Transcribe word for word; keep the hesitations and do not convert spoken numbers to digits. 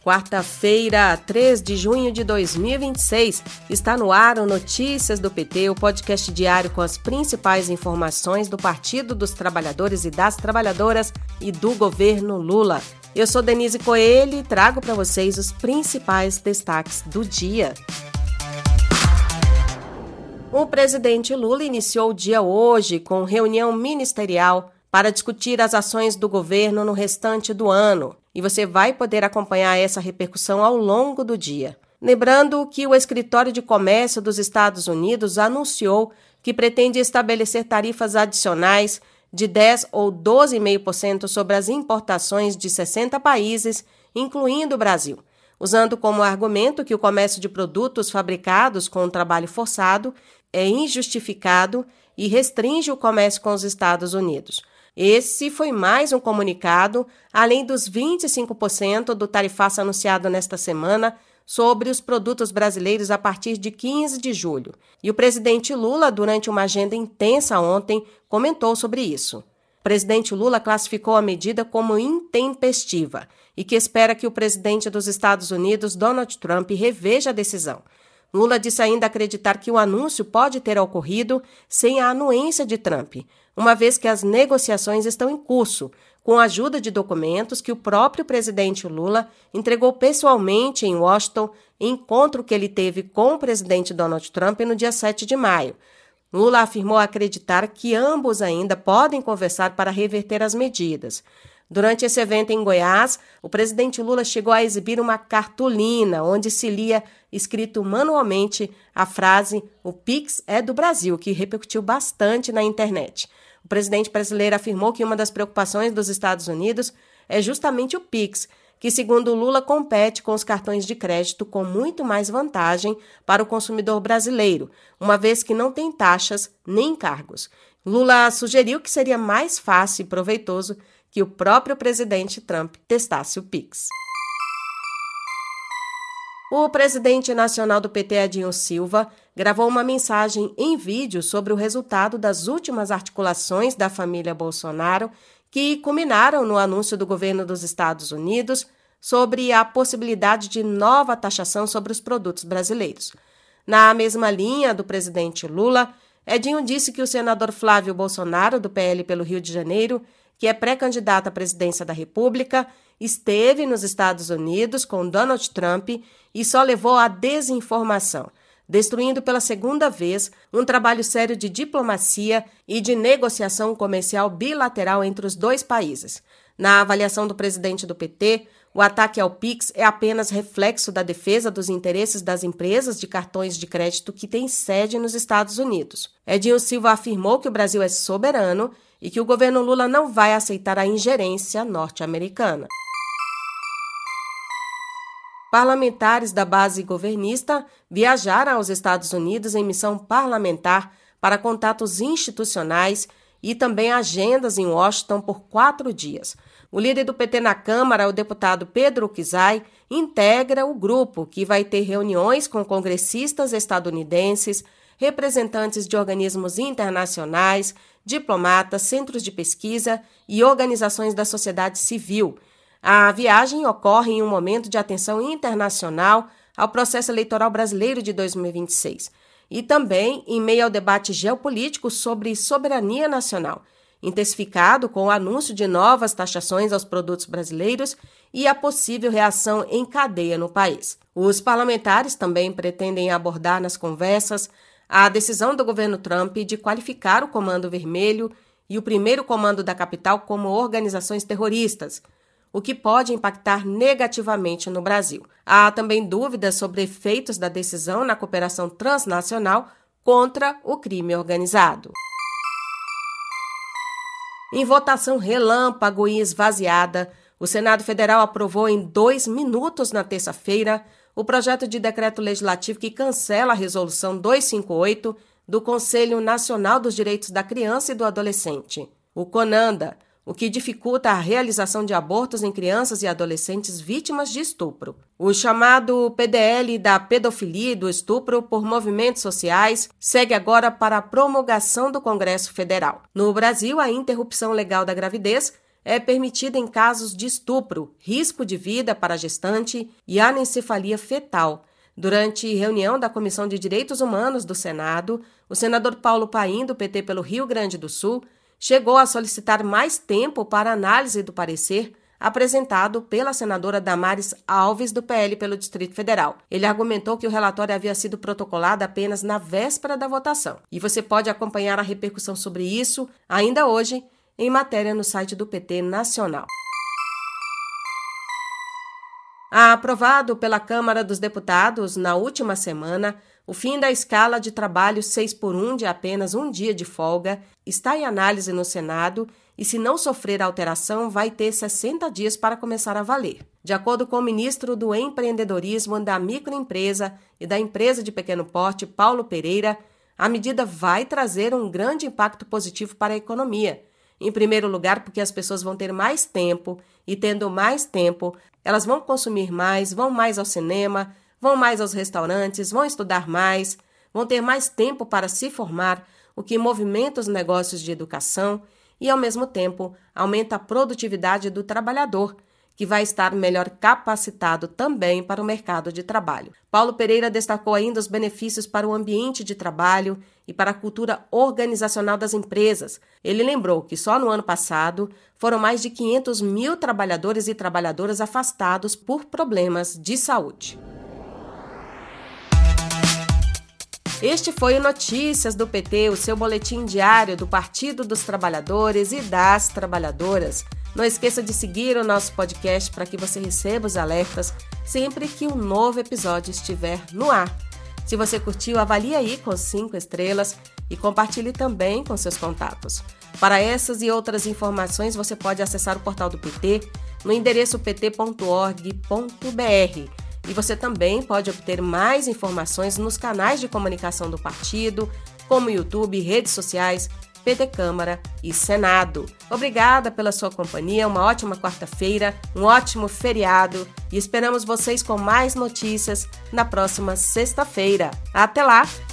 Quarta-feira, três de junho de dois mil e vinte e seis, está no ar o Notícias do P T, o podcast diário com as principais informações do Partido dos Trabalhadores e das Trabalhadoras e do governo Lula. Eu sou Denise Coelho e trago para vocês os principais destaques do dia. O presidente Lula iniciou o dia hoje com reunião ministerial para discutir as ações do governo no restante do ano. E você vai poder acompanhar essa repercussão ao longo do dia. Lembrando que o Escritório de Comércio dos Estados Unidos anunciou que pretende estabelecer tarifas adicionais de dez ou doze vírgula cinco por cento sobre as importações de sessenta países, incluindo o Brasil, usando como argumento que o comércio de produtos fabricados com trabalho forçado é injustificado e restringe o comércio com os Estados Unidos. Esse foi mais um comunicado, além dos vinte e cinco por cento do tarifaço anunciado nesta semana sobre os produtos brasileiros a partir de quinze de julho. E o presidente Lula, durante uma agenda intensa ontem, comentou sobre isso. O presidente Lula classificou a medida como intempestiva e que espera que o presidente dos Estados Unidos, Donald Trump, reveja a decisão. Lula disse ainda acreditar que o anúncio pode ter ocorrido sem a anuência de Trump, uma vez que as negociações estão em curso, com a ajuda de documentos que o próprio presidente Lula entregou pessoalmente em Washington em encontro que ele teve com o presidente Donald Trump no dia sete de maio. Lula afirmou acreditar que ambos ainda podem conversar para reverter as medidas. Durante esse evento em Goiás, o presidente Lula chegou a exibir uma cartolina onde se lia escrito manualmente a frase "O Pix é do Brasil", que repercutiu bastante na internet. O presidente brasileiro afirmou que uma das preocupações dos Estados Unidos é justamente o Pix, que, segundo Lula, compete com os cartões de crédito com muito mais vantagem para o consumidor brasileiro, uma vez que não tem taxas nem encargos. Lula sugeriu que seria mais fácil e proveitoso que o próprio presidente Trump testasse o Pix. O presidente nacional do P T, Edinho Silva, gravou uma mensagem em vídeo sobre o resultado das últimas articulações da família Bolsonaro, que culminaram no anúncio do governo dos Estados Unidos sobre a possibilidade de nova taxação sobre os produtos brasileiros. Na mesma linha do presidente Lula, Edinho disse que o senador Flávio Bolsonaro, do P L pelo Rio de Janeiro, que é pré-candidato à presidência da República, esteve nos Estados Unidos com Donald Trump e só levou à desinformação, destruindo pela segunda vez um trabalho sério de diplomacia e de negociação comercial bilateral entre os dois países. Na avaliação do presidente do P T, o ataque ao Pix é apenas reflexo da defesa dos interesses das empresas de cartões de crédito que têm sede nos Estados Unidos. Edinho Silva afirmou que o Brasil é soberano e que o governo Lula não vai aceitar a ingerência norte-americana. Parlamentares da base governista viajaram aos Estados Unidos em missão parlamentar para contatos institucionais e também agendas em Washington por quatro dias. O líder do P T na Câmara, o deputado Pedro Kizai, integra o grupo, que vai ter reuniões com congressistas estadunidenses, representantes de organismos internacionais, diplomatas, centros de pesquisa e organizações da sociedade civil. A viagem ocorre em um momento de atenção internacional ao processo eleitoral brasileiro de dois mil e vinte e seis e também em meio ao debate geopolítico sobre soberania nacional, intensificado com o anúncio de novas taxações aos produtos brasileiros e a possível reação em cadeia no país. Os parlamentares também pretendem abordar nas conversas a decisão do governo Trump de qualificar o Comando Vermelho e o Primeiro Comando da Capital como organizações terroristas, o que pode impactar negativamente no Brasil. Há também dúvidas sobre efeitos da decisão na cooperação transnacional contra o crime organizado. Em votação relâmpago e esvaziada, o Senado Federal aprovou em dois minutos na terça-feira o projeto de decreto legislativo que cancela a Resolução duzentos e cinquenta e oito do Conselho Nacional dos Direitos da Criança e do Adolescente, o CONANDA, o que dificulta a realização de abortos em crianças e adolescentes vítimas de estupro. O chamado P D L da pedofilia e do estupro por movimentos sociais segue agora para a promulgação do Congresso Federal. No Brasil, a interrupção legal da gravidez é permitida em casos de estupro, risco de vida para a gestante e anencefalia fetal. Durante reunião da Comissão de Direitos Humanos do Senado, o senador Paulo Paim, do P T pelo Rio Grande do Sul, chegou a solicitar mais tempo para análise do parecer apresentado pela senadora Damares Alves, do P L pelo Distrito Federal. Ele argumentou que o relatório havia sido protocolado apenas na véspera da votação. E você pode acompanhar a repercussão sobre isso ainda hoje em matéria no site do P T Nacional. Aprovado pela Câmara dos Deputados na última semana, o fim da escala de trabalho seis por um de apenas um dia de folga está em análise no Senado e, se não sofrer alteração, vai ter sessenta dias para começar a valer. De acordo com o ministro do Empreendedorismo, da Microempresa e da Empresa de Pequeno Porte, Paulo Pereira, a medida vai trazer um grande impacto positivo para a economia. Em primeiro lugar, porque as pessoas vão ter mais tempo e, tendo mais tempo, elas vão consumir mais, vão mais ao cinema, vão mais aos restaurantes, vão estudar mais, vão ter mais tempo para se formar, o que movimenta os negócios de educação e, ao mesmo tempo, aumenta a produtividade do trabalhador, que vai estar melhor capacitado também para o mercado de trabalho. Paulo Pereira destacou ainda os benefícios para o ambiente de trabalho e para a cultura organizacional das empresas. Ele lembrou que só no ano passado foram mais de quinhentos mil trabalhadores e trabalhadoras afastados por problemas de saúde. Este foi o Notícias do P T, o seu boletim diário do Partido dos Trabalhadores e das Trabalhadoras. Não esqueça de seguir o nosso podcast para que você receba os alertas sempre que um novo episódio estiver no ar. Se você curtiu, avalie aí com cinco estrelas e compartilhe também com seus contatos. Para essas e outras informações, você pode acessar o portal do P T no endereço p t ponto org ponto b r. E você também pode obter mais informações nos canais de comunicação do partido, como YouTube, redes sociais, P T Câmara e Senado. Obrigada pela sua companhia, uma ótima quarta-feira, um ótimo feriado e esperamos vocês com mais notícias na próxima sexta-feira. Até lá!